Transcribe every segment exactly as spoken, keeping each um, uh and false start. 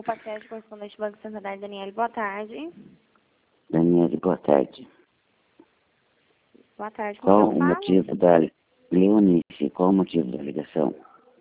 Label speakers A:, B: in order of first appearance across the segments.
A: Copacete, correspondente do Banco Santander, Daniele, boa tarde.
B: Daniele, boa tarde.
A: Boa tarde, com
B: Qual
A: quem eu
B: o
A: falo?
B: motivo da... Leonice, qual o motivo da ligação?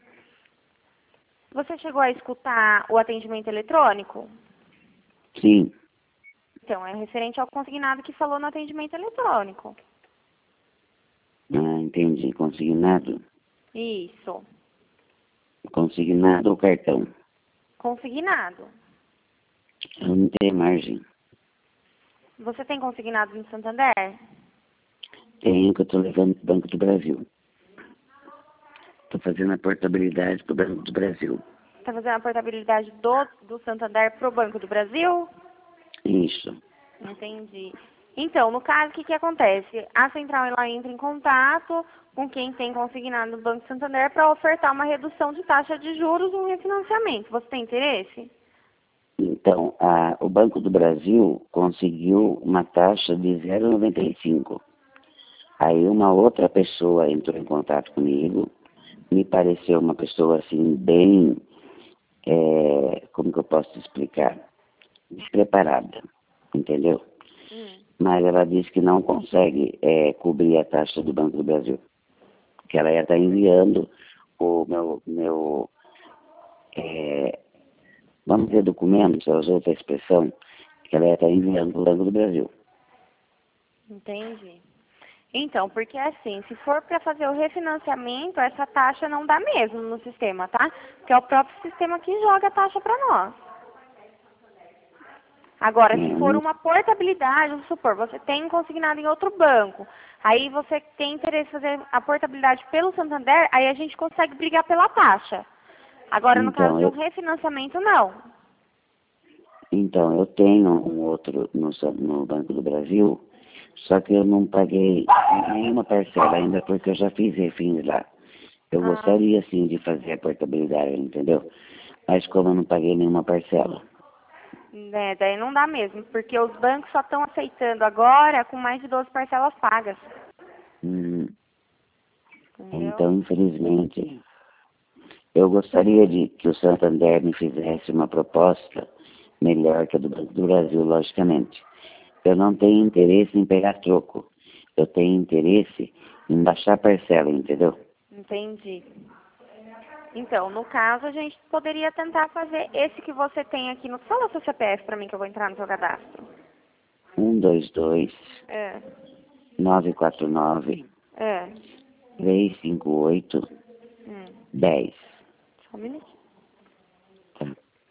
A: Você chegou a escutar o atendimento eletrônico?
B: Sim.
A: Então, é referente ao consignado que falou no atendimento eletrônico.
B: Ah, entendi. Consignado?
A: Isso.
B: Consignado ou cartão?
A: Consignado.
B: Eu não tenho margem.
A: Você tem consignado no Santander?
B: Tenho, que eu estou levando para o Banco do Brasil. Estou fazendo a portabilidade para o Banco do Brasil.
A: Está fazendo a portabilidade do, do Santander para o Banco do Brasil?
B: Isso.
A: Entendi. Então, no caso, o que, que acontece? A central ela entra em contato com quem tem consignado no Banco Santander para ofertar uma redução de taxa de juros e um refinanciamento. Você tem interesse?
B: Então, a, o Banco do Brasil conseguiu uma taxa de zero vírgula noventa e cinco. Aí uma outra pessoa entrou em contato comigo, me pareceu uma pessoa assim bem, é, como que eu posso explicar, despreparada, entendeu?
A: Hum.
B: Mas ela disse que não consegue é, cobrir a taxa do Banco do Brasil, que ela ia estar enviando o meu, meu é, vamos dizer, documento, ela usou outra expressão, que ela ia estar enviando para o Banco do Brasil.
A: Entendi. Então, porque assim, se for para fazer o refinanciamento, essa taxa não dá mesmo no sistema, tá? Porque é o próprio sistema que joga a taxa para nós. Agora, se for
B: É,
A: uma portabilidade, vamos supor, você tem consignado em outro banco, aí você tem interesse em fazer a portabilidade pelo Santander, aí a gente consegue brigar pela taxa. Agora, no caso
B: então,
A: de um
B: eu,
A: refinanciamento, não.
B: então, eu tenho um outro no, Sa- no Banco do Brasil, só que eu não paguei nenhuma parcela ainda, porque eu já fiz refins lá. Eu
A: Ah,
B: gostaria, sim, de fazer a portabilidade, entendeu? Mas como eu não paguei nenhuma parcela.
A: né, daí não dá mesmo, porque os bancos só estão aceitando agora com mais de doze parcelas pagas.
B: Hum,
A: Entendeu?
B: então, infelizmente, eu gostaria de que o Santander me fizesse uma proposta melhor que a do Banco do Brasil, logicamente. Eu não tenho interesse em pegar troco. Eu tenho interesse em baixar a parcela, entendeu?
A: Entendi. Então, no caso, a gente poderia tentar fazer esse que você tem aqui no... Fala o seu C P F para mim que eu vou entrar no seu cadastro.
B: Um dois dois,
A: É,
B: nove quatro nove,
A: é.
B: três cinco oito,
A: Hum,
B: dez.
A: só um minuto.
B: Tá?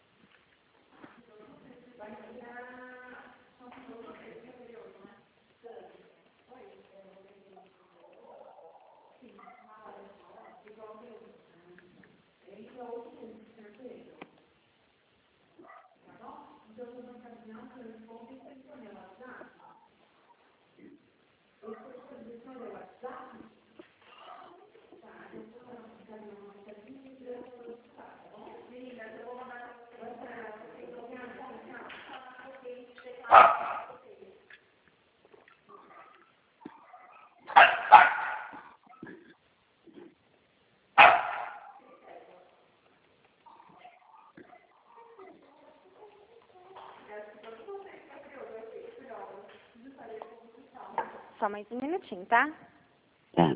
A: Só mais um minutinho, tá?
B: Tá.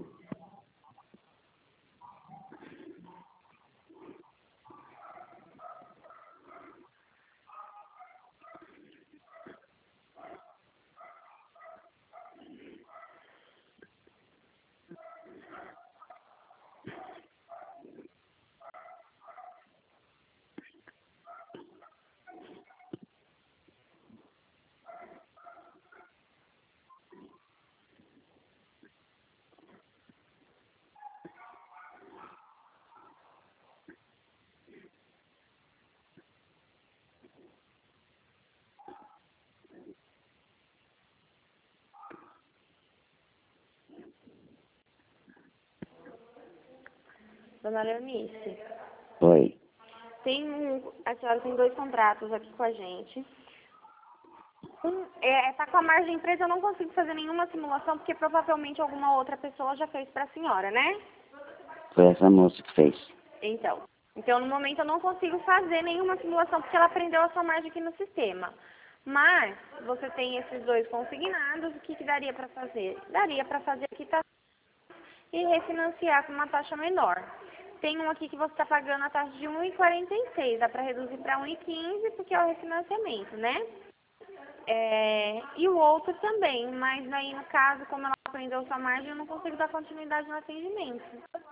A: Dona Leonice,
B: Oi.
A: tem um, a senhora tem dois contratos aqui com a gente. Um, é, tá com a margem empresa, eu não consigo fazer nenhuma simulação, porque provavelmente alguma outra pessoa já fez para a senhora, né?
B: Foi essa moça que fez.
A: Então, Então, no momento, eu não consigo fazer nenhuma simulação, porque ela prendeu a sua margem aqui no sistema. Mas, você tem esses dois consignados, o que, que daria para fazer? Daria para fazer a quitação e refinanciar com uma taxa menor. Tem um aqui que você está pagando a taxa de um vírgula quarenta e seis, dá para reduzir para um vírgula quinze, porque é o refinanciamento, né? É, e o outro também, mas aí no caso, como ela prendeu sua margem, eu não consigo dar continuidade no atendimento.